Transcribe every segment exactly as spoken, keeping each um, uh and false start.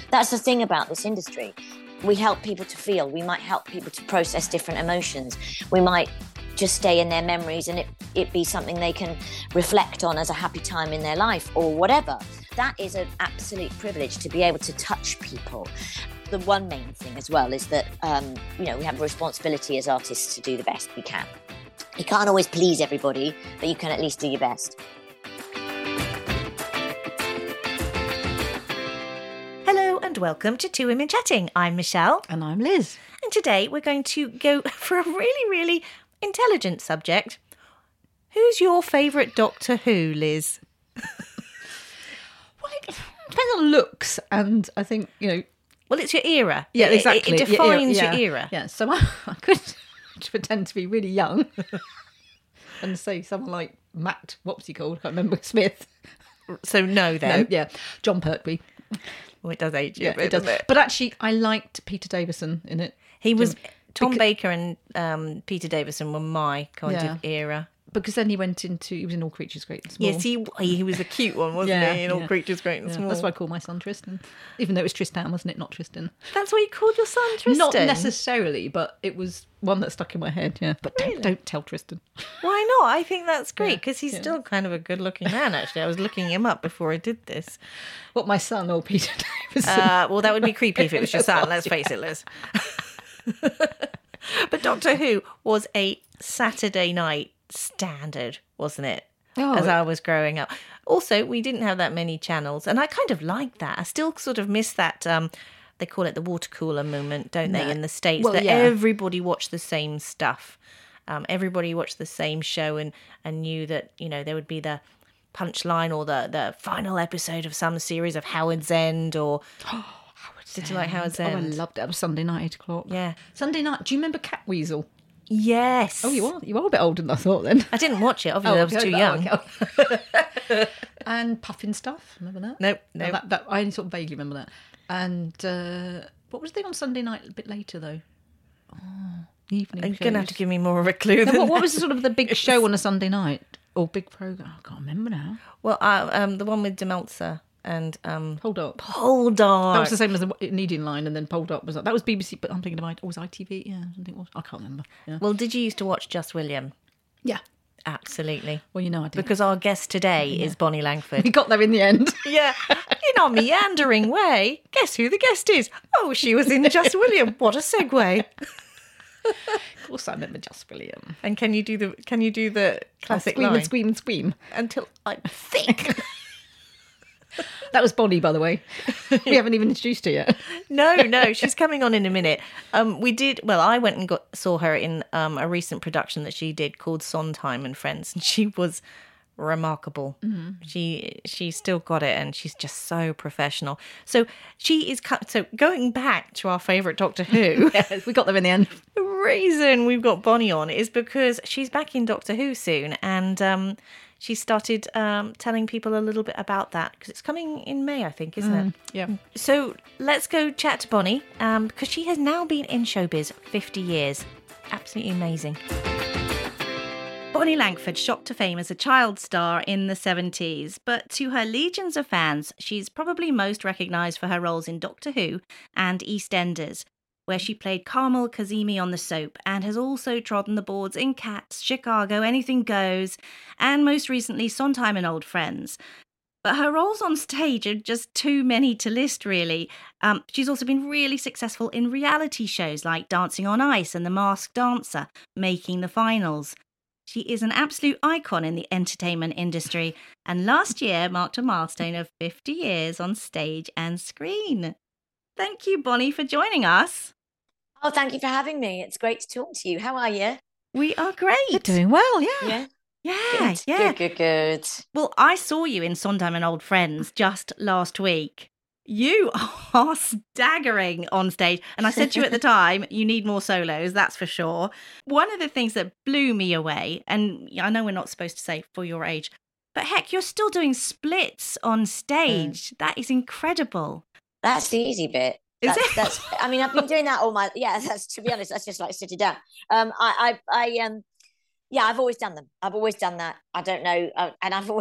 That's the thing about this industry. We help people to feel. We might help people to process different emotions. We might just stay in their memories and it, it be something they can reflect on as a happy time in their life or whatever. That is an absolute privilege to be able to touch people. The one main thing as well is that, um, you know, we have a responsibility as artists to do the best we can. You can't always please everybody, but you can at least do your best. Hello and welcome to Two Women Chatting. I'm Michelle. And I'm Liz. And today we're going to go for a really, really intelligent subject. Who's your favourite Doctor Who, Liz? Well, it depends on looks, and I think, you know... Well, it's your era. Yeah, It- exactly. It, it defines yeah, your era. Yeah, so I, I could pretend to be really young and say someone like Matt, what's he called? I can't remember, Smith. So no, then. No, yeah, John Pertwee. Well, it does age you Yeah, a bit, it does. doesn't it? But actually, I liked Peter Davison in it. He was... Jim- Tom Beca- Baker and um, Peter Davison were my kind Yeah. of era. Because then he went into, he was in All Creatures Great and Small. Yes, he he was a cute one, wasn't Yeah, he? In All yeah. Creatures Great and Yeah, Small. that's why I call my son Tristan. Even though it was Tristan, wasn't it? Not Tristan. That's what you called your son, Tristan? Not necessarily, but it was one that stuck in my head, yeah. But Really? don't, don't tell Tristan. Why not? I think that's great Yeah, because he's yeah. still kind of a good-looking man, actually. I was looking him up before I did this. What, my son or Peter Davison? Uh, well, that would be creepy if it was your son, let's face it, Liz. But Doctor Who was a Saturday night standard, wasn't it? Oh, As it- I was growing up. Also, we didn't have that many channels, and I kind of liked that. I still sort of miss that. Um, they call it the water cooler moment, don't they, No. in the States? Well, that yeah. everybody watched the same stuff. Um, everybody watched the same show and, and knew that, you know, there would be the punchline or the, the final episode of some series of Howard's End or... Did you like Howard's Oh, I End? loved it. It was Sunday night, eight o'clock. Yeah. Sunday night. Do you remember Catweasel? Yes. Oh, you are. You are a bit older than I thought then. I didn't watch it. Obviously, I was too young. young. And Puffin Stuff. Remember that? Nope, No, nope. that, that, I only sort of vaguely remember that. And uh, what was the thing on Sunday night a bit later, though? Oh, evening You're going to have to shows. give me more of a clue No, than what, what was that. sort of the big show on a Sunday night? Or big programme? I can't remember now. Well, uh, um, the one with Demeltzer and um, Hold up. Poldark. That was the same as the Needing Line, and then Pulled Up was that was B B C, but I'm thinking about oh, was I T V? Yeah, I think it was. I can't remember. Yeah. Well, did you used to watch Just William? yeah. Absolutely. Well, you know I did. Because our guest today is Bonnie we Langford. got there in the end. Yeah, in our meandering way. Guess who the guest is? Oh, she was in Just William. What a segue. Of course, I remember Just William. And can you do the can you do the classic Scream line? and scream and scream. Until I'm thick. That was Bonnie, by the way. We haven't even introduced her yet. No, no, she's coming on in a minute. Um, we did well. I went and got saw her in um, a recent production that she did called Sondheim and Friends, and she was remarkable. Mm-hmm. She she's still got it, and she's just so professional. So she is. cu- So going back to our favourite Doctor Who, Yes, we got there in the end. the reason we've got Bonnie on is because she's back in Doctor Who soon, and um, she started um, telling people a little bit about that because it's coming in May, I think, isn't it? Yeah. So let's go chat to Bonnie um, because she has now been in showbiz fifty years. Absolutely amazing. Bonnie Langford shot to fame as a child star in the seventies, but to her legions of fans, she's probably most recognised for her roles in Doctor Who and EastEnders, where she played Carmel Kazemi on the soap and has also trodden the boards in Cats, Chicago, Anything Goes, and most recently Sondheim and Old Friends. But her roles on stage are just too many to list, really. Um, she's also been really successful in reality shows like Dancing on Ice and The Masked Dancer, making the finals. She is an absolute icon in the entertainment industry, and last year marked a milestone of fifty years on stage and screen. Thank you, Bonnie, for joining us. Oh, thank you for having me. It's great to talk to you. How are you? We are great. You're doing well, yeah. Yeah. Yeah, Good, yeah. good, good, good. Well, I saw you in Sondheim and Old Friends just last week. You are staggering on stage. And I said to you at the time, you need more solos, that's for sure. One of the things that blew me away, and I know we're not supposed to say for your age, but heck, you're still doing splits on stage. Mm. That is incredible. That's the easy bit. Is that's, it? That's, I mean, I've been doing that all my, yeah, that's, to be honest, that's just like sitting down. Um, I, I, I, um, yeah, I've always done them. I've always done that. I don't know. Uh, and I've always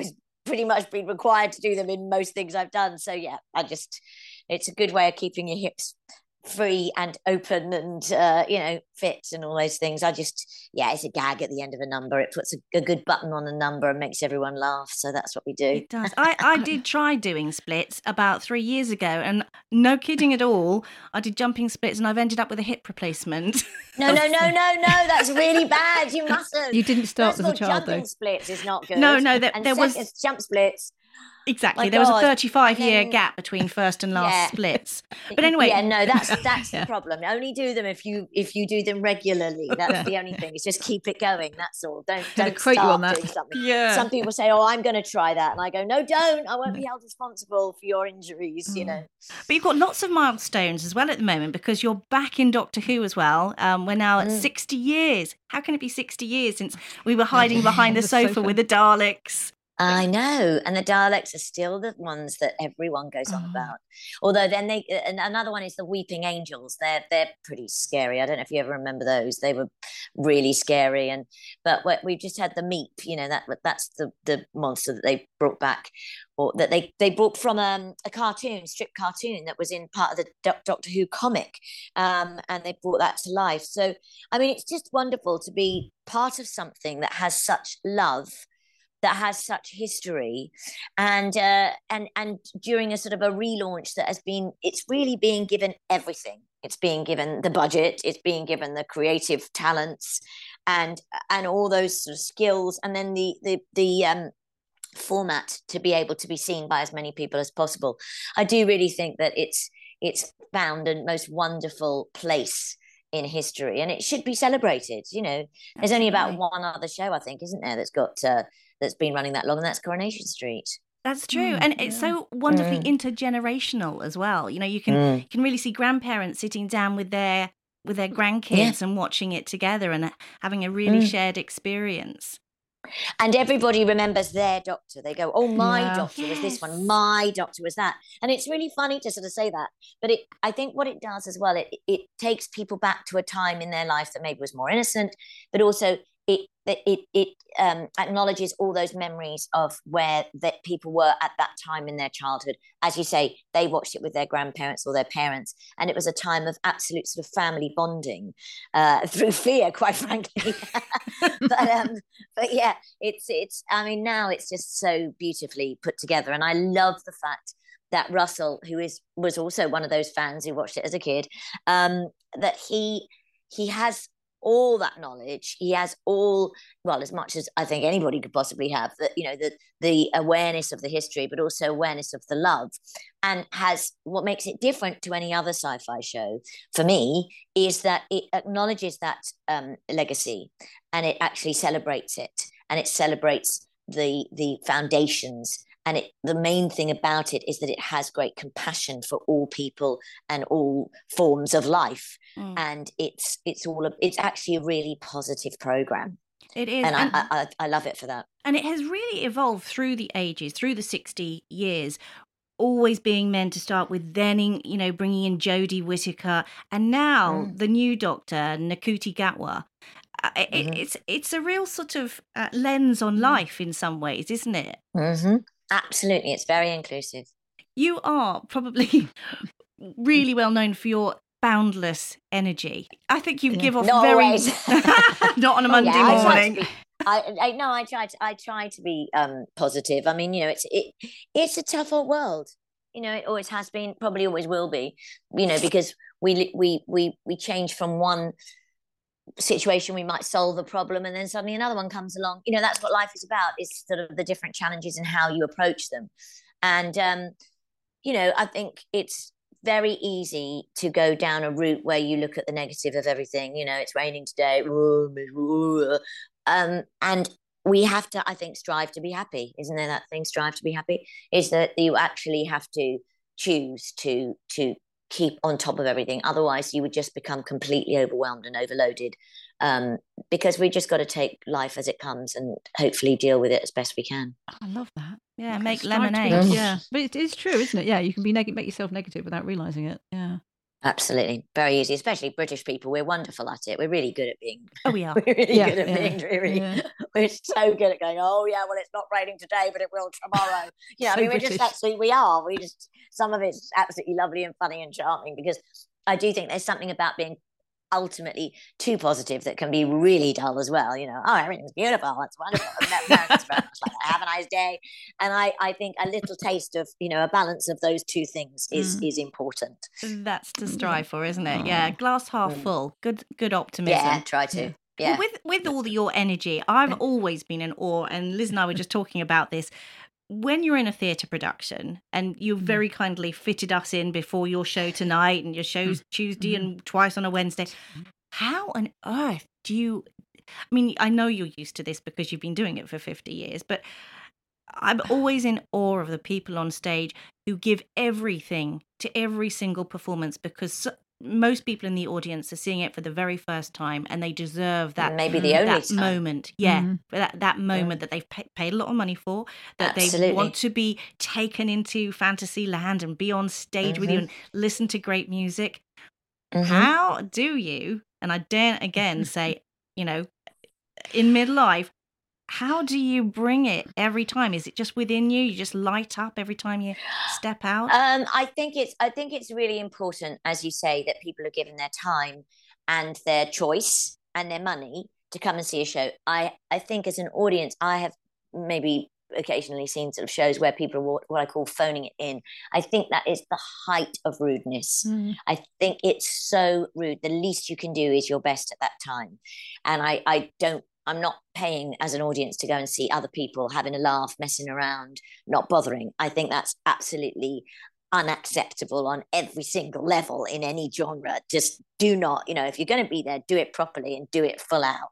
pretty much been required to do them in most things I've done. So yeah, I just, it's a good way of keeping your hips free and open and, uh, you know, fit and all those things. I just, yeah, it's a gag at the end of a number. It puts a, a good button on a number and makes everyone laugh. So that's what we do. It does. I, I did try doing splits about three years ago, and no kidding at all, I did jumping splits and I've ended up with a hip replacement. No, no, no, no, no. That's really bad. You mustn't. You didn't start First as of a all, child, jumping though. splits is not good. No, no, there, and there second, was... jump splits. Exactly. My there was a God. thirty-five year then- gap between first and last Yeah. splits. But anyway, yeah, no, that's that's Yeah. the problem. Only do them if you if you do them regularly. That's the only thing. It's just keep it going. That's all. Don't Gonna don't quote you start on that. doing something. Yeah. Some people say, "Oh, I'm going to try that," and I go, "No, don't. I won't be held responsible for your injuries." You know. but you've got lots of milestones as well at the moment, because you're back in Doctor Who as well. Um, we're now at Mm. sixty years. How can it be sixty years since we were hiding behind the, The sofa, sofa. with the Daleks? I know, and the Daleks are still the ones that everyone goes on Oh. about. Although then they, and another one is the Weeping Angels. They're they're pretty scary. I don't know if you ever remember those. They were really scary. And but we- we've just had the Meep. You know that that's the the monster that they brought back, or that they they brought from um, a cartoon, strip cartoon that was in part of the Doc- Doctor Who comic, um, and they brought that to life. So I mean, it's just wonderful to be part of something that has such love, that has such history, and uh, and and during a sort of a relaunch that has been, it's really being given everything. It's being given the budget, it's being given the creative talents, and and all those sort of skills, and then the the the um, format to be able to be seen by as many people as possible. I do really think that it's it's found a most wonderful place in history, and it should be celebrated. You know, there's only about Absolutely. one other show, I think, isn't there, that's got uh, that's been running that long, and that's Coronation Street. That's true. Mm, and it's yeah. so wonderfully Mm. intergenerational as well. You know, you can Mm. you can really see grandparents sitting down with their with their grandkids and watching it together and having a really Mm. shared experience. And everybody remembers their doctor. They go, "Oh, my Yeah. doctor was this Yes. one. My doctor was that." And it's really funny to sort of say that. But it, I think what it does as well, it it takes people back to a time in their life that maybe was more innocent, but also it it it um, acknowledges all those memories of where that people were at that time in their childhood. As you say, they watched it with their grandparents or their parents, and it was a time of absolute sort of family bonding uh, through fear, quite frankly. but um, but yeah, it's it's. I mean, now it's just so beautifully put together, and I love the fact that Russell, who is was also one of those fans who watched it as a kid, um, that he he has all that knowledge. He has all, well, as much as I think anybody could possibly have, that, you know, the the awareness of the history, but also awareness of the love, and has what makes it different to any other sci-fi show for me is that it acknowledges that um, legacy, and it actually celebrates it, and it celebrates the the foundations. And it, the main thing about it is that it has great compassion for all people and all forms of life. Mm. And it's it's all a, it's actually a really positive program, It is. and, and, I, I I love it for that. and it has really evolved through the ages, through the sixty years, always being meant to start with, then, in, you know, bringing in Jodie Whittaker, and now Mm. the new Doctor, Nakuti Gatwa. Uh, it, Mhm. It's it's a real sort of uh, lens on life in some ways, isn't it? Mm-hmm. Absolutely, it's very inclusive. You are probably really well known for your boundless energy. I think you Yeah. give off Not very always. not on a Oh, Monday yeah, I try to morning. be- I, I no, I try to I try to be um, positive. I mean, you know, it's it it's a tough old world. You know, it always has been, probably always will be. You know, because we li- we we we change from one situation, we might solve a problem, and then suddenly another one comes along. You know, that's what life is about, is sort of the different challenges and how you approach them. And um, you know, I think it's very easy to go down a route where you look at the negative of everything. You know, it's raining today, um, and we have to, I think, strive to be happy. Isn't there that thing, strive to be happy? Is that you actually have to choose to to keep on top of everything. Otherwise, you would just become completely overwhelmed and overloaded. Um, because we just got to take life as it comes and hopefully deal with it as best we can. I love that. Yeah, Like, make strive to be lemonade. happy. Mm. Yeah, but it is true, isn't it? Yeah, you can be neg- make yourself negative without realizing it. Yeah. Absolutely. Very easy, especially British people. We're wonderful at it. We're really good at being Oh, we are. we're really Yeah, good at yeah, being dreary. yeah. We're so good at going, oh yeah, well it's not raining today, but it will tomorrow. You know, So I mean we're just British. absolutely we are. We just some of it's absolutely lovely and funny and charming because I do think there's something about being ultimately too positive that can be really dull as well. You know, oh, everything's beautiful, it's wonderful. No, no, it's very much like that. Have a nice day. And I, I think a little taste of, you know, a balance of those two things is Mm. is important. That's to strive for, isn't it? Yeah, glass half Mm. full. Good, good optimism. Yeah, try to. Yeah. Yeah. Well, with with all the, your energy, I've always been in awe, and Liz and I were just talking about this. When you're in a theatre production and you very kindly fitted us in before your show tonight, and your show's Tuesday Mhm. and twice on a Wednesday, how on earth do you? I mean, I know you're used to this because you've been doing it for fifty years, but I'm always in awe of the people on stage who give everything to every single performance, because so, most people in the audience are seeing it for the very first time, and they deserve that Maybe the only that time. moment. Yeah, Mhm. that that moment that they've pay, paid a lot of money for, that they Absolutely. want to be taken into fantasy land and be on stage with you and listen to great music. Mhm. How do you? And I dare again say, you know, in midlife, how do you bring it every time? Is it just within you? You just light up every time you step out? Um, I think it's I think it's really important, as you say, that people are given their time and their choice and their money to come and see a show. I I think as an audience, I have maybe occasionally seen sort of shows where people are what, what I call phoning it in. I think that is the height of rudeness. Mm. I think it's so rude. The least you can do is your best at that time. And I, I don't I'm not paying as an audience to go and see other people having a laugh, messing around, not bothering. I think that's absolutely unacceptable on every single level in any genre. Just do not, you know, if you're going to be there, do it properly and do it full out.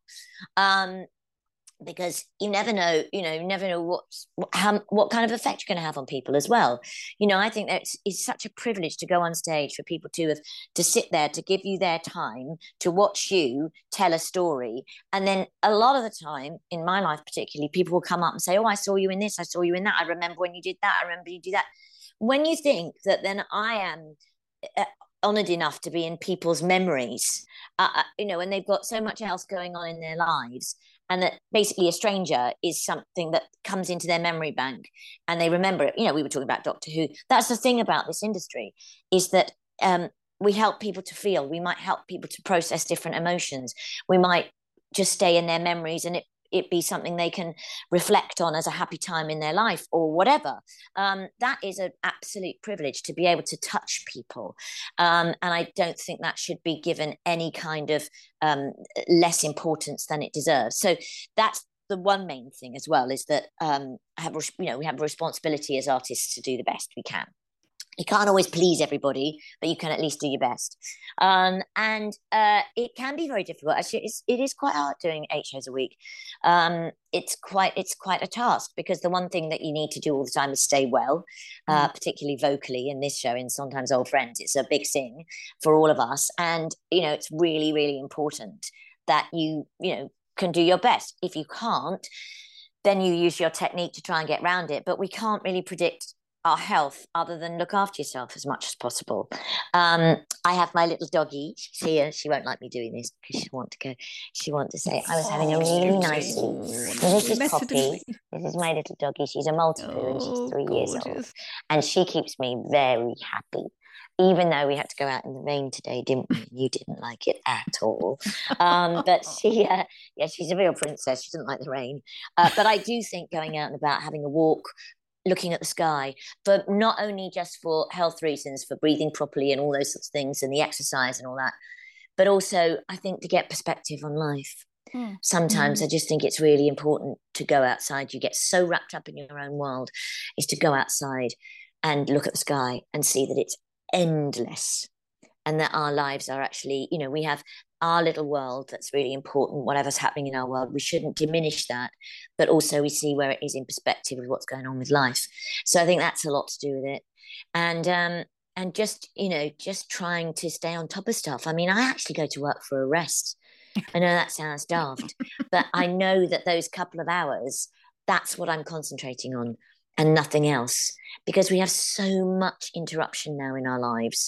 Um, because you never know, you know, you never know what's, what, how, what kind of effect you're going to have on people as well. You know, I think that it's, it's such a privilege to go on stage for people to have, to sit there, to give you their time, to watch you tell a story. And then a lot of the time, in my life particularly, people will come up and say, oh, I saw you in this, I saw you in that. I remember when you did that. I remember you do that. When you think that then I am uh, honoured enough to be in people's memories, uh, you know, and they've got so much else going on in their lives, and that basically a stranger is something that comes into their memory bank and they remember it. You know, we were talking about Doctor Who. That's the thing about this industry, is that um, we help people to feel. We might help people to process different emotions. We might just stay in their memories and it it be something they can reflect on as a happy time in their life or whatever. Um, that is an absolute privilege to be able to touch people. Um, and I don't think that should be given any kind of um, less importance than it deserves. So that's the one main thing as well, is that um, have, you know, we have a responsibility as artists to do the best we can. You can't always please everybody, but you can at least do your best. Um, and uh, it can be very difficult. Actually, it's, it is quite hard doing eight shows a week. Um, it's quite it's quite a task, because the one thing that you need to do all the time is stay well, uh, mm. particularly vocally in this show, in Sometimes Old Friends. It's a big thing for all of us. And, you know, it's really, really important that you, you know, can do your best. If you can't, then you use your technique to try and get around it. But we can't really predict our health other than look after yourself as much as possible. Um, I have my little doggy. She's here. She won't like me doing this because she want to go. She want to say, I was having a really nice sleep. This is Poppy. This is my little doggy. She's a Maltipoo oh, and she's three gorgeous. years old. And she keeps me very happy. Even though we had to go out in the rain today, didn't we? You didn't like it at all. Um, but she, uh, yeah, she's a real princess. She doesn't like the rain. Uh, but I do think going out and about, having a walk, looking at the sky, but not only just for health reasons, for breathing properly and all those sorts of things and the exercise and all that, but also I think to get perspective on life. Mm. Sometimes mm. I just think it's really important to go outside. You get so wrapped up in your own world, is to go outside and look at the sky and see that it's endless and that our lives are actually, you know, we have our little world that's really important, whatever's happening in our world. We shouldn't diminish that, but also we see where it is in perspective with what's going on with life. So I think that's a lot to do with it. And um, and just, you know, just trying to stay on top of stuff. I mean, I actually go to work for a rest. I know that sounds daft, but I know that those couple of hours, that's what I'm concentrating on and nothing else, because we have so much interruption now in our lives.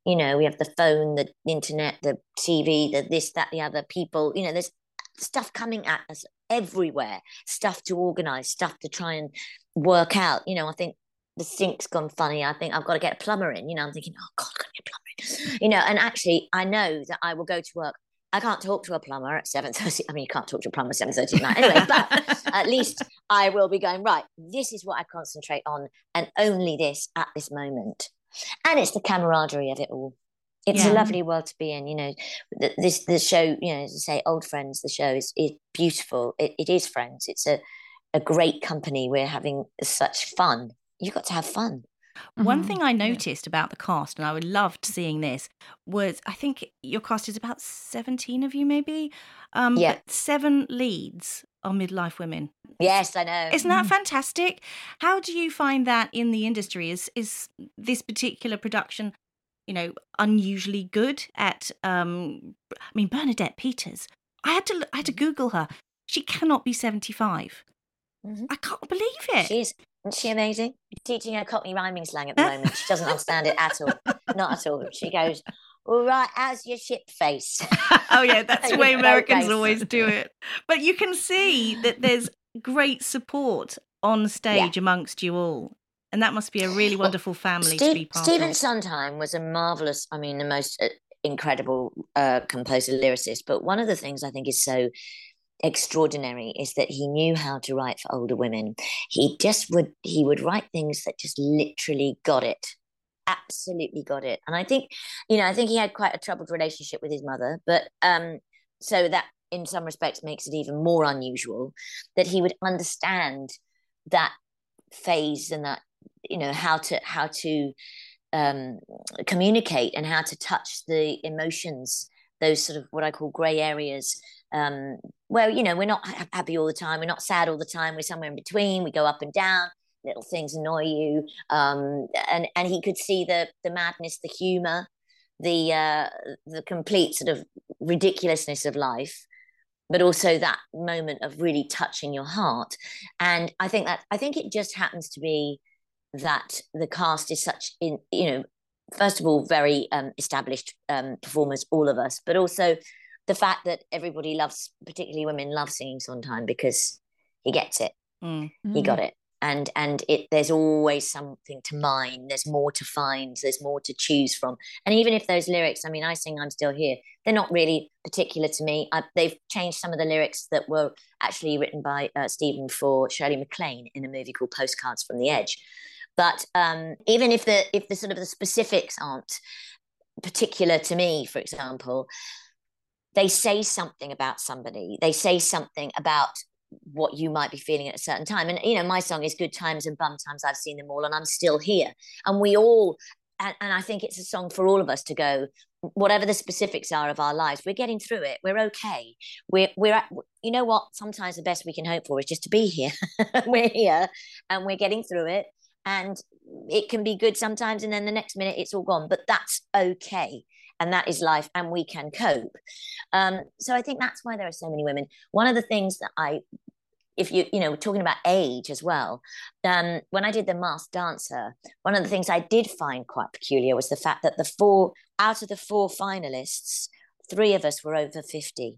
You know, we have the phone, the internet, the T V, the this, that, the other, people. You know, there's stuff coming at us everywhere, stuff to organise, stuff to try and work out. You know, I think the sink's gone funny. I think I've got to get a plumber in. You know, I'm thinking, oh God, I've got to get a plumber in. You know, and actually I know that I will go to work. I can't talk to a plumber at seven thirty. I mean, you can't talk to a plumber at seven thirty at night anyway, but at least I will be going, right, this is what I concentrate on, and only this at this moment. And it's the camaraderie of it all. It's yeah. a lovely world to be in, you know. This the show, you know, as I say, Old Friends, the show is, is beautiful. It, it is Friends. It's a, a great company. We're having such fun. You've got to have fun. One mm-hmm. thing I noticed yeah. about the cast, and I would loved seeing this, was I think your cast is about seventeen of you, maybe. Um, yeah. But seven leads are midlife women. Yes, I know. Isn't that fantastic? How do you find that in the industry? Is is this particular production, you know, unusually good at? Um, I mean, Bernadette Peters. I had to I had to Google her. She cannot be seventy-five. Mm-hmm. I can't believe it. She's. Isn't she amazing? Teaching her Cockney rhyming slang at the moment. She doesn't understand it at all. Not at all. She goes, all right, how's your ship face? Oh, yeah, that's the way Americans always do it. But you can see that there's great support on stage yeah. amongst you all. And that must be a really wonderful family well, Steve, to be part Stephen of. Stephen Sondheim was a marvellous, I mean, the most uh, incredible uh, composer, lyricist. But one of the things I think is so extraordinary is that he knew how to write for older women. He just would he would write things that just literally got it, absolutely got it. And I think, you know, I think he had quite a troubled relationship with his mother, but um so that in some respects makes it even more unusual that he would understand that phase and that, you know, how to how to um communicate and how to touch the emotions, those sort of what I call grey areas. Um, well, you know, we're not happy all the time. We're not sad all the time. We're somewhere in between. We go up and down. Little things annoy you. Um, and, and he could see the the madness, the humour, the uh, the complete sort of ridiculousness of life, but also that moment of really touching your heart. And I think that I think it just happens to be that the cast is such in you know, first of all, very um, established um, performers, all of us, but also the fact that everybody loves, particularly women, love singing Sondheim because he gets it. Mm. He got it. And and it there's always something to mine. There's more to find. There's more to choose from. And even if those lyrics, I mean, I sing I'm Still Here, they're not really particular to me. I, they've changed some of the lyrics that were actually written by uh, Stephen for Shirley MacLaine in a movie called Postcards from the Edge. But um, even if the if the sort of the specifics aren't particular to me, for example, they say something about somebody. They say something about what you might be feeling at a certain time. And, you know, my song is Good Times and Bum Times, I've Seen Them All, and I'm still here. And we all, and, and I think it's a song for all of us to go, whatever the specifics are of our lives, we're getting through it. We're okay. We're, we're at, you know what? Sometimes the best we can hope for is just to be here. We're here and we're getting through it. And it can be good sometimes, and then the next minute it's all gone. But that's okay. And that is life, and we can cope. Um, so I think that's why there are so many women. One of the things that I, if you, you know, we're talking about age as well. Um, when I did The Masked Dancer, one of the things I did find quite peculiar was the fact that the four, out of the four finalists, three of us were over fifty.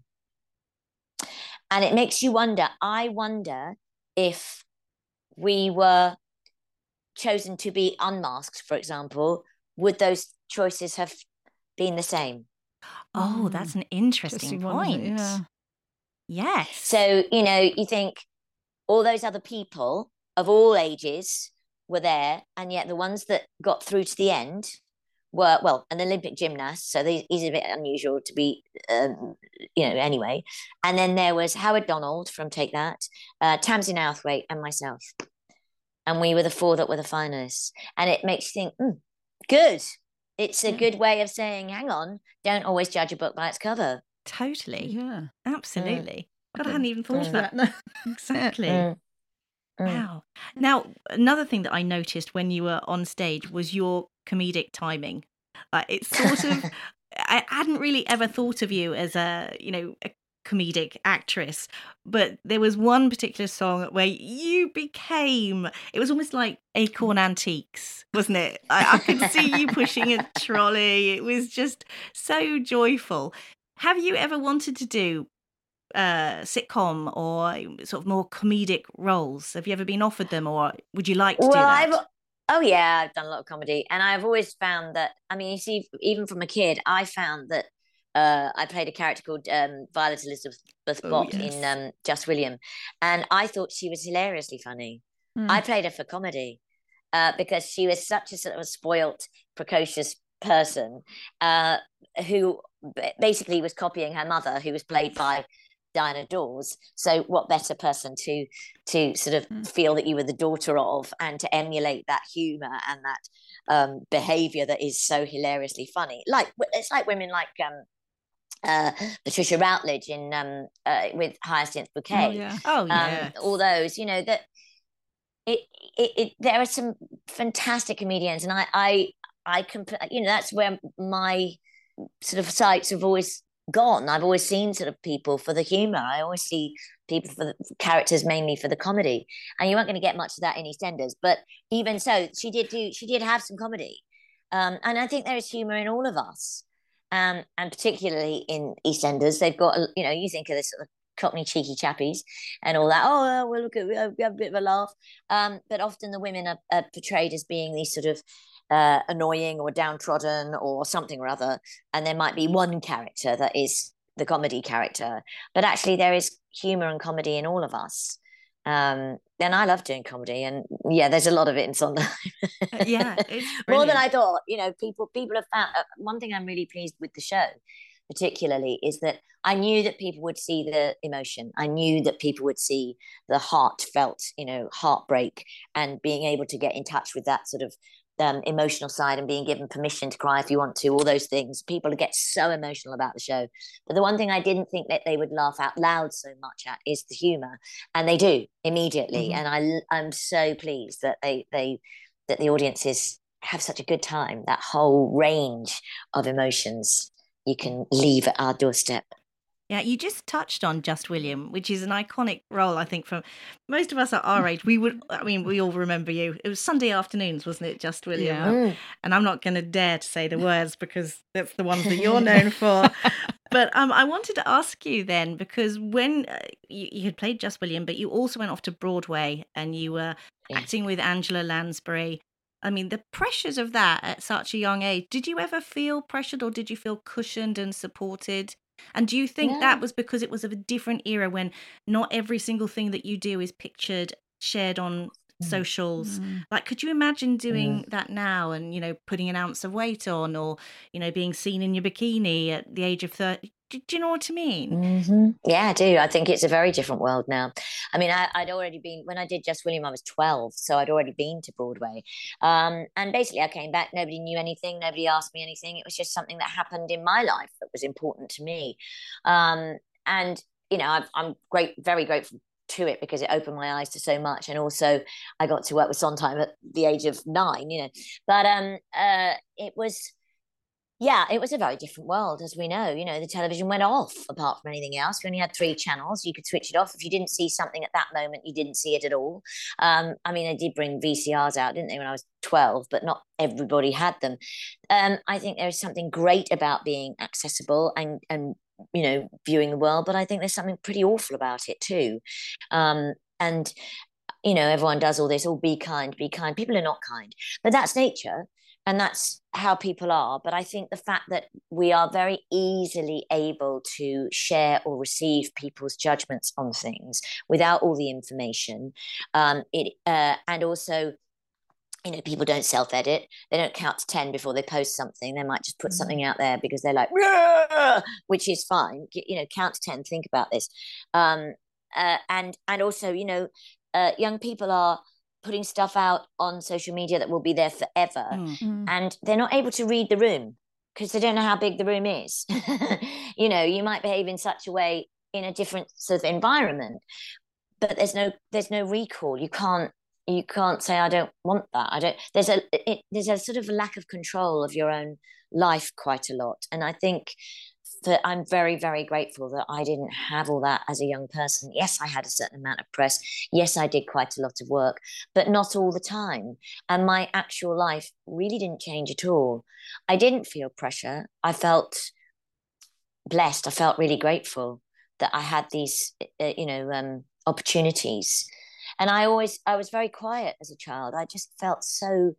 And it makes you wonder, I wonder if we were chosen to be unmasked, for example, would those choices have been the same? Oh, that's an interesting, interesting point. One, yeah. Yes. So, you know, you think all those other people of all ages were there, and yet the ones that got through to the end were, well, an Olympic gymnast, so he's a bit unusual to be, um, you know, anyway. And then there was Howard Donald from Take That, uh, Tamsin Outhwaite, and myself. And we were the four that were the finalists. And it makes you think, mm, good. It's a good way of saying, hang on, don't always judge a book by its cover. Totally. Yeah. Absolutely. Mm. God, I hadn't even thought mm. of that. No. Exactly. Mm. Wow. Now, another thing that I noticed when you were on stage was your comedic timing. Uh, it's sort of, I hadn't really ever thought of you as a, you know, a comedic actress, but there was one particular song where you became, it was almost like Acorn Antiques, wasn't it? I, I could see you pushing a trolley. It was just so joyful. Have you ever wanted to do uh sitcom or sort of more comedic roles? Have you ever been offered them, or would you like to well, do that? I've oh yeah, I've done a lot of comedy, and I've always found that. I mean, you see, even from a kid, I found that uh, I played a character called um, Violet Elizabeth Oh, Bott yes. in um, Just William, and I thought she was hilariously funny. Mm. I played her for comedy uh, because she was such a sort of a spoilt, precocious person uh, who b- basically was copying her mother, who was played by Diana Dawes. So what better person to to sort of Mm. feel that you were the daughter of, and to emulate that humor and that um, behavior that is so hilariously funny. Like it's like women like um, uh, Patricia Routledge in um, uh, with Hyacinth Bouquet. Oh, yeah. Oh, Um, yeah. all those, you know, that it, it, it there are some fantastic comedians, and I, I, I can, you know, that's where my sort of sights have always gone. I've always seen sort of people for the humor. I always see people for the for characters, mainly for the comedy. And you weren't going to get much of that in EastEnders, but even so, she did do, she did have some comedy, um, and I think there is humor in all of us, um, and particularly in EastEnders, they've got, you know, you think of this sort of Cockney cheeky chappies and all that. Oh, well, look at we have, we have a bit of a laugh, um, but often the women are, are portrayed as being these sort of uh, annoying or downtrodden or something or other, and there might be one character that is the comedy character, but actually there is humor and comedy in all of us. Um, and I love doing comedy, and yeah, there's a lot of it in Sondheim. Uh, yeah, it's More than brilliant. I thought. You know, people people have found uh, one thing I'm really pleased with the show, particularly, is that I knew that people would see the emotion. I knew that people would see the heartfelt, you know, heartbreak, and being able to get in touch with that sort of um, emotional side, and being given permission to cry if you want to, all those things. People get so emotional about the show. But the one thing I didn't think that they would laugh out loud so much at is the humor. And they do immediately. Mhm. And I, I'm so pleased that they, they, that the audiences have such a good time, that whole range of emotions you can leave at our doorstep. Yeah, you just touched on Just William, which is an iconic role, I think, from most of us at our age. We would, I mean, we all remember you. It was Sunday afternoons, wasn't it, Just William? Yeah. Mm. And I'm not going to dare to say the words because that's the ones that you're known for. But um, I wanted to ask you then, because when uh, you, you had played Just William, but you also went off to Broadway and you were Yeah. acting with Angela Lansbury. I mean, the pressures of that at such a young age, did you ever feel pressured, or did you feel cushioned and supported? And do you think No. that was because it was of a different era when not every single thing that you do is pictured, shared on Mm. socials? Mm. Like, could you imagine doing that now and, you know, putting an ounce of weight on, or, you know, being seen in your bikini at the age of thirty? Do, do you know what I mean? Mm-hmm. Yeah, I do. I think it's a very different world now. I mean, I, I'd already been, when I did Just William, I was twelve, so I'd already been to Broadway. Um, and basically, I came back, nobody knew anything, nobody asked me anything. It was just something that happened in my life that was important to me. Um, and, you know, I've, I'm great, very grateful to it, because it opened my eyes to so much. And also, I got to work with Sondheim at the age of nine, you know. But um, uh, it was. Yeah, it was a very different world, as we know. You know, the television went off apart from anything else. We only had three channels. You could switch it off. If you didn't see something at that moment, you didn't see it at all. Um, I mean, they did bring V C Rs out, didn't they, when I was twelve, but not everybody had them. Um, I think there is something great about being accessible and, and, you know, viewing the world, but I think there's something pretty awful about it too. Um, and, you know, everyone does all this, oh, be kind, be kind. People are not kind, but that's nature. And that's how people are. But I think the fact that we are very easily able to share or receive people's judgments on things without all the information, um, it uh, and also, you know, people don't self-edit. They don't count to ten before they post something. They might just put something out there because they're like, "Rah!" Which is fine. You know, count to ten. Think about this, um, uh, and and also, you know, uh, young people are putting stuff out on social media that will be there forever, Mm. Mm. and they're not able to read the room because they don't know how big the room is. You know, you might behave in such a way in a different sort of environment, but there's no there's no recall. You can't you can't say I don't want that. I don't. There's a it, there's a sort of lack of control of your own life quite a lot, and I think for, I'm very, very grateful that I didn't have all that as a young person. Yes, I had a certain amount of press. Yes, I did quite a lot of work, but not all the time. And my actual life really didn't change at all. I didn't feel pressure. I felt blessed. I felt really grateful that I had these, uh, you know, um, opportunities. And I always, I was very quiet as a child. I just felt so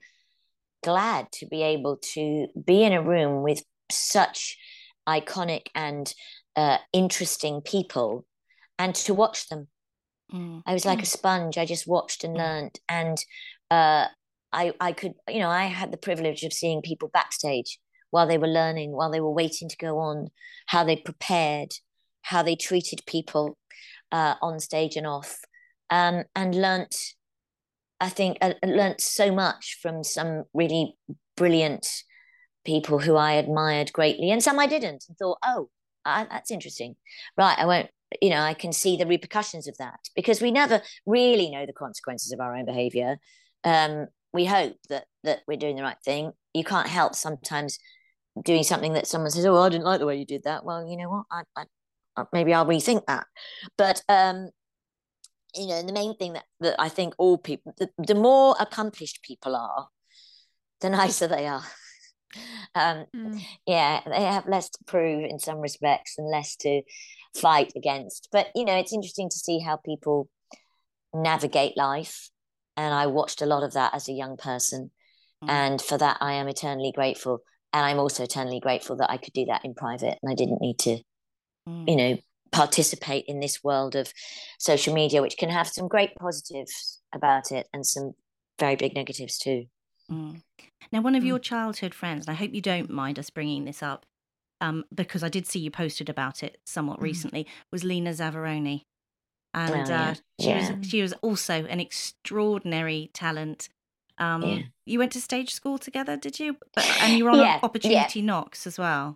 glad to be able to be in a room with such iconic and uh, interesting people and to watch them. Mm. I was like mm. a sponge. I just watched and learned. And uh, I, I could, you know, I had the privilege of seeing people backstage while they were learning, while they were waiting to go on, how they prepared, how they treated people uh, on stage and off, um, and learnt, I think, I learnt so much from some really brilliant people who I admired greatly, and some I didn't, and thought, oh, I, that's interesting. Right, I won't, you know, I can see the repercussions of that, because we never really know the consequences of our own behaviour. Um, we hope that that we're doing the right thing. You can't help sometimes doing something that someone says, oh, I didn't like the way you did that. Well, you know what, I, I, maybe I'll rethink that. But, um, you know, the main thing that, that I think all people, the, the more accomplished people are, the nicer they are. Um, mm. Yeah, they have less to prove in some respects and less to fight against. But, you know, it's interesting to see how people navigate life. And I watched a lot of that as a young person. Mm. And for that, I am eternally grateful. And I'm also eternally grateful that I could do that in private and I didn't need to, mm. you know, participate in this world of social media, which can have some great positives about it and some very big negatives too. Mm. Now, one of mm. your childhood friends, and I hope you don't mind us bringing this up, um, because I did see you posted about it somewhat mm. recently, was Lena Zavaroni. And oh, yeah. Uh, she, yeah. was, she was also an extraordinary talent. Um, yeah. You went to stage school together, did you? But, and you were on yeah. Opportunity yeah. Knocks as well.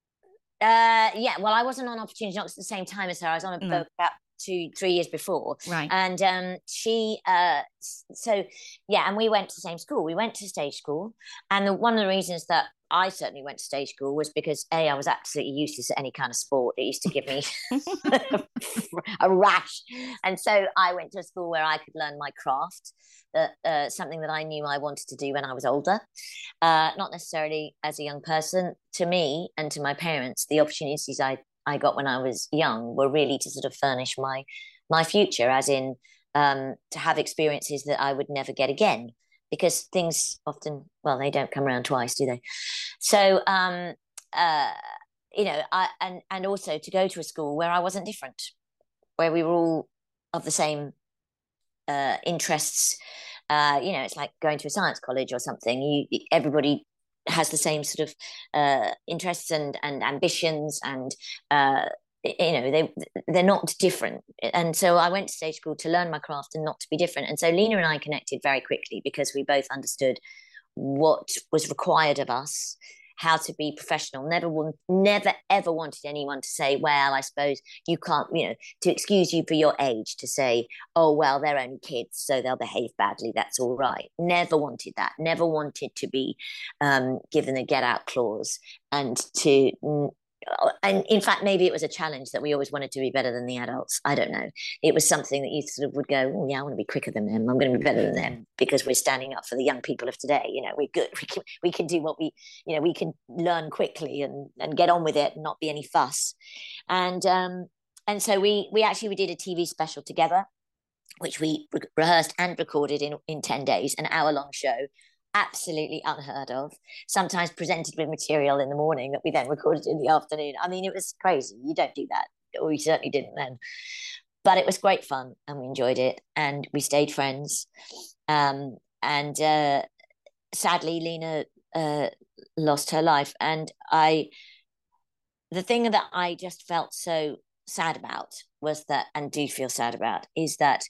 Uh, yeah, well, I wasn't on Opportunity Knocks at the same time as her. I was on a no. about two, three years before. Right. And um, she, uh, so, yeah, and we went to the same school. We went to stage school. And the, one of the reasons that I certainly went to stage school was because, A, I was absolutely useless at any kind of sport. It used to give me a rash. And so I went to a school where I could learn my craft, uh, uh, something that I knew I wanted to do when I was older, uh, not necessarily as a young person. To me and to my parents, the opportunities I, I got when I was young were really to sort of furnish my, my future, as in um, to have experiences that I would never get again. Because things often, well, they don't come around twice, do they? So, um, uh, you know, I, and, and also to go to a school where I wasn't different, where we were all of the same uh, interests. Uh, you know, it's like going to a science college or something. You, everybody has the same sort of uh, interests and, and ambitions and uh, you know, they they're not different. And so I went to stage school to learn my craft and not to be different. And so Lena and I connected very quickly because we both understood what was required of us, how to be professional. Never want, never ever wanted anyone to say, well, I suppose you can't, you know, to excuse you for your age, to say, oh, well, they're only kids, so they'll behave badly, that's all right. Never wanted that. Never wanted to be um, given a get out clause and to and in fact, maybe it was a challenge that we always wanted to be better than the adults. I don't know. It was something that you sort of would go, oh, yeah, I want to be quicker than them. I'm going to be better than them because we're standing up for the young people of today. You know, we're good. We can, we can do what we, you know, we can learn quickly and, and get on with it and not be any fuss. And, um, and so we, we actually, we did a T V special together, which we re- rehearsed and recorded in, in ten days, an hour long show. Absolutely unheard of. Sometimes presented with material in the morning that we then recorded in the afternoon. I mean, it was crazy. You don't do that. We certainly didn't then. But it was great fun and we enjoyed it and we stayed friends. Um, and uh, sadly, Lena uh, lost her life. And I, the thing that I just felt so sad about was that, and do feel sad about, is that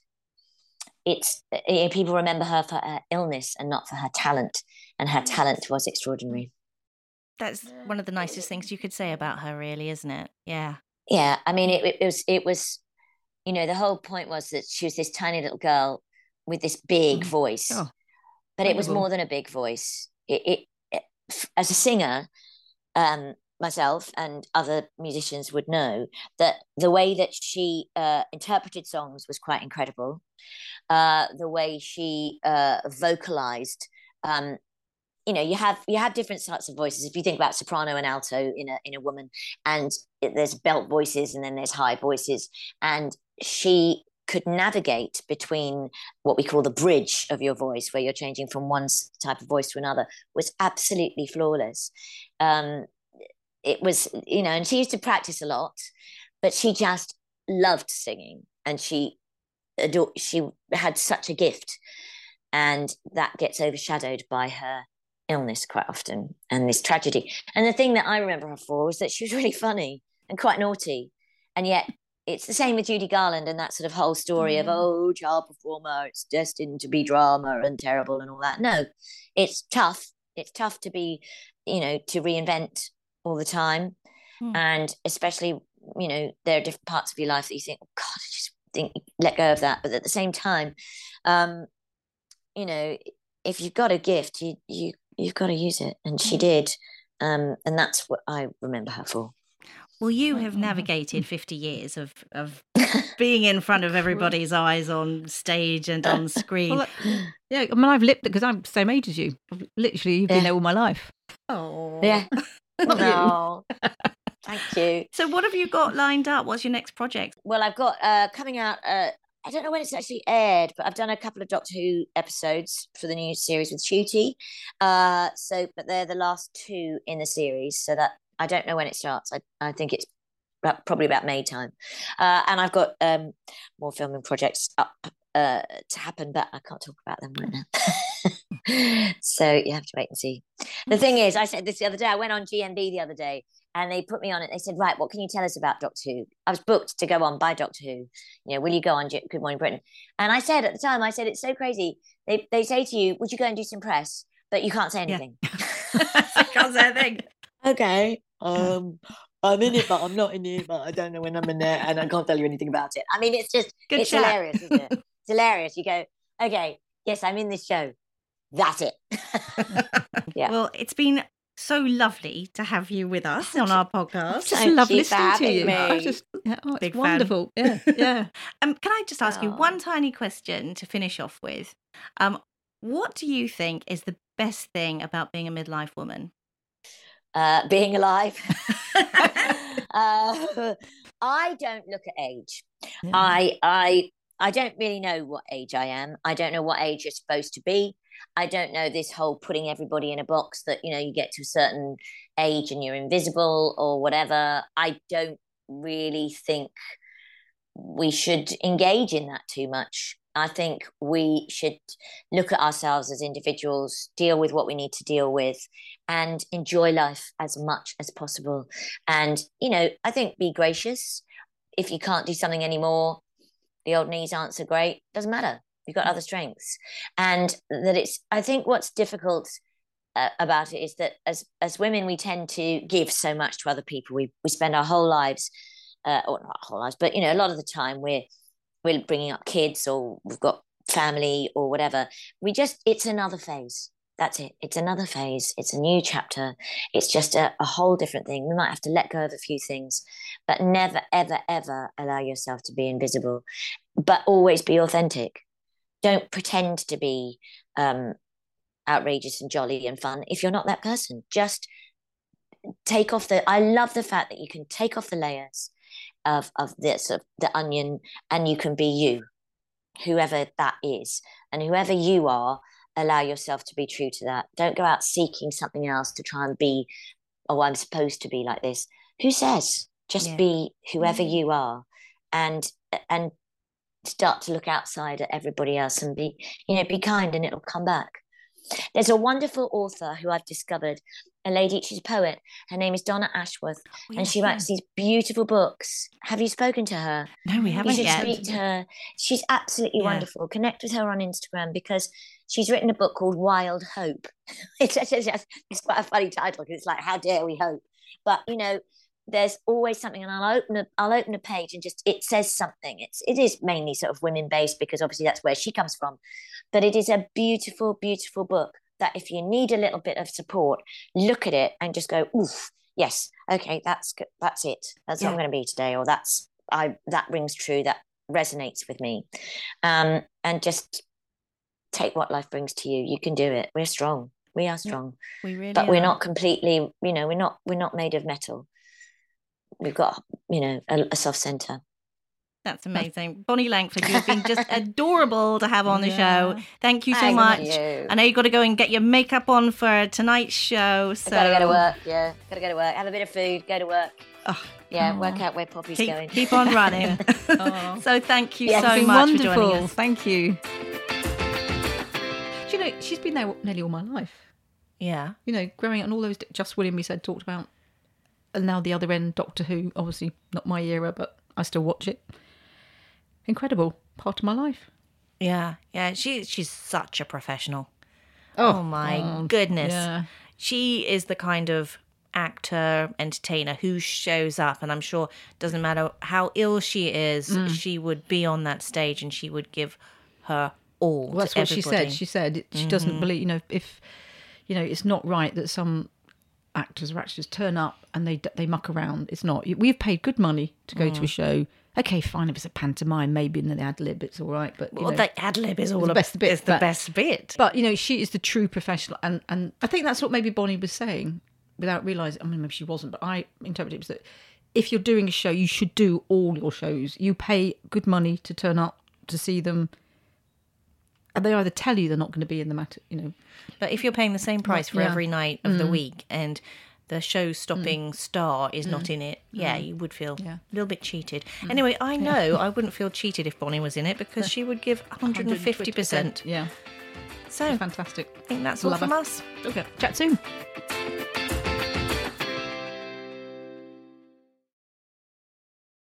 it's you know, people remember her for her illness and not for her talent, and her talent was extraordinary. That's one of the nicest things you could say about her, really, isn't it? Yeah. Yeah, I mean, it, it was it was, you know, the whole point was that she was this tiny little girl with this big voice, oh, but it was more than a big voice. It, it, it as a singer, um, myself and other musicians would know that the way that she uh, interpreted songs was quite incredible. Uh, the way she uh, vocalized, um, you know, you have you have different sorts of voices. If you think about soprano and alto in a in a woman, and it, there's belt voices and then there's high voices, and she could navigate between what we call the bridge of your voice, where you're changing from one type of voice to another, was absolutely flawless. Um, it was, you know, and she used to practice a lot, but she just loved singing, and she adored, she had such a gift, and that gets overshadowed by her illness quite often and this tragedy. And the thing that I remember her for was that she was really funny and quite naughty, and yet it's the same with Judy Garland and that sort of whole story oh, yeah. of, oh, child performer, it's destined to be drama and terrible and all that. No, it's tough. It's tough to be, you know, to reinvent all the time. Hmm. And especially, you know, there are different parts of your life that you think, oh, God, I just think, let go of that. But at the same time, um, you know, if you've got a gift, you, you, you've got to use it. And she did. Um, and that's what I remember her for. Well, you have navigated fifty years of, of being in front of everybody's eyes on stage and on screen. Well, yeah, I mean, I've lived it because I'm the same age as you. I've literally been yeah. there all my life. Oh, yeah. No. Thank you. So what have you got lined up? What's your next project? Well, I've got uh, coming out, uh, I don't know when it's actually aired, but I've done a couple of Doctor Who episodes for the new series with Ncuti. Uh, so, but they're the last two in the series, so that I don't know when it starts. I, I think it's about, probably about May time. Uh, and I've got um, more filming projects up uh, to happen, but I can't talk about them right now. So you have to wait and see. The thing is, I said this the other day, I went on G M B the other day and they put me on it. They said, right, what can you tell us about Doctor Who? I was booked to go on by Doctor Who. You know, will you go on Good Morning Britain? And I said at the time, I said, it's so crazy. They they say to you, would you go and do some press? But you can't say anything. Yeah. I can't say a thing. Okay. Um, I'm in it, but I'm not in it, but I don't know when I'm in there, and I can't tell you anything about it. I mean, it's just, Good it's chat. hilarious, isn't it? It's hilarious. You go, okay, yes, I'm in this show. That's it. Yeah. Well, it's been so lovely to have you with us on our podcast. It's lovely listening to you. I just, yeah, oh, it's Big wonderful. Fan. Yeah, yeah. Um, can I just ask oh. you one tiny question to finish off with? Um, what do you think is the best thing about being a midlife woman? Uh, being alive. uh, I don't look at age. Yeah. I I I don't really know what age I am. I don't know what age you're supposed to be. I don't know this whole putting everybody in a box that, you know, you get to a certain age and you're invisible or whatever. I don't really think we should engage in that too much. I think we should look at ourselves as individuals, deal with what we need to deal with, and enjoy life as much as possible. And, you know, I think be gracious. If you can't do something anymore, the old knees aren't so great. Doesn't matter. You've got other strengths. And that it's, I think what's difficult uh, about it is that as as women, we tend to give so much to other people. We we spend our whole lives, uh, or not our whole lives, but, you know, a lot of the time we're, we're bringing up kids or we've got family or whatever. We just, it's another phase. That's it. It's another phase. It's a new chapter. It's just a, a whole different thing. We might have to let go of a few things, but never, ever, ever allow yourself to be invisible, but always be authentic. Don't pretend to be um, outrageous and jolly and fun if you're not that person. Just take off the, I love the fact that you can take off the layers of of this of the onion, and you can be you, whoever that is, and whoever you are, allow yourself to be true to that. Don't go out seeking something else to try and be, oh, I'm supposed to be like this. Who says? Just yeah. be whoever mm-hmm. you are, and and start to look outside at everybody else and be, you know, be kind, and it'll come back. There's a wonderful author who I've discovered, a lady, she's a poet. Her name is Donna Ashworth, oh, yes, and she writes yeah. these beautiful books. Have you spoken to her? No, we haven't you should yet. Speak to her. She's absolutely yeah. wonderful. Connect with her on Instagram because she's written a book called Wild Hope. it's, it's, it's quite a funny title because it's like, how dare we hope? But, you know, there's always something, and I'll open a, I'll open a page and just, it says something. It's, it is mainly sort of women based because obviously that's where she comes from. But it is a beautiful, beautiful book that if you need a little bit of support, look at it and just go, oof, yes, okay, that's good. That's it. That's Yeah. what I'm going to be today. Or that's, I, that rings true. That resonates with me. Um, and just take what life brings to you. You can do it. We're strong. We are strong. We really but are. we're not completely, you know, we're not, we're not made of metal. We've got, you know, a, a soft center. That's amazing. Bonnie Langford, you've been just adorable to have on the Yeah. show. Thank you so Thank much. you. I know you've got to go and get your makeup on for tonight's show. So I gotta go to work, yeah. Gotta go to work. Have a bit of food, go to work. Oh, Yeah, work out where Poppy's keep, going. keep on running. Oh. So thank you Yeah, so It's been much wonderful. for joining us. Thank you. Do you know, she's been there nearly all my life. Yeah. You know, growing up and all those, Just William, we said, talked about, and now the other end, Doctor Who, obviously not my era, but I still watch it. Incredible part of my life. Yeah. Yeah. She, she's such a professional. Oh, Oh, my God. goodness. Yeah. She is the kind of actor, entertainer who shows up, and I'm sure doesn't matter how ill she is, Mm. she would be on that stage and she would give her all. Well, that's to what she everybody. said. She said it, she doesn't believe, you know, if, you know, it's not right that some actors or actresses turn up and they they muck around. It's not. We've paid good money to go to a show. Okay, fine, if it's a pantomime, maybe in the ad lib, it's all right. But you Well, know, the ad lib is all the a- best bit, is the but- best bit. But you know, she is the true professional, and and I think that's what maybe Bonnie was saying without realizing. I mean, maybe she wasn't, but I interpreted it as that if you're doing a show, you should do all your shows. You pay good money to turn up to see them, and they either tell you they're not going to be in the matter, you know. But if you're paying the same price for Yeah. every night of the week and the show-stopping star is not in it, yeah, you would feel Yeah. a little bit cheated. Anyway, I know I wouldn't feel cheated if Bonnie was in it because she would give one hundred fifty percent. Yeah, So I fantastic. think that's all Love from her. us. Okay, chat soon.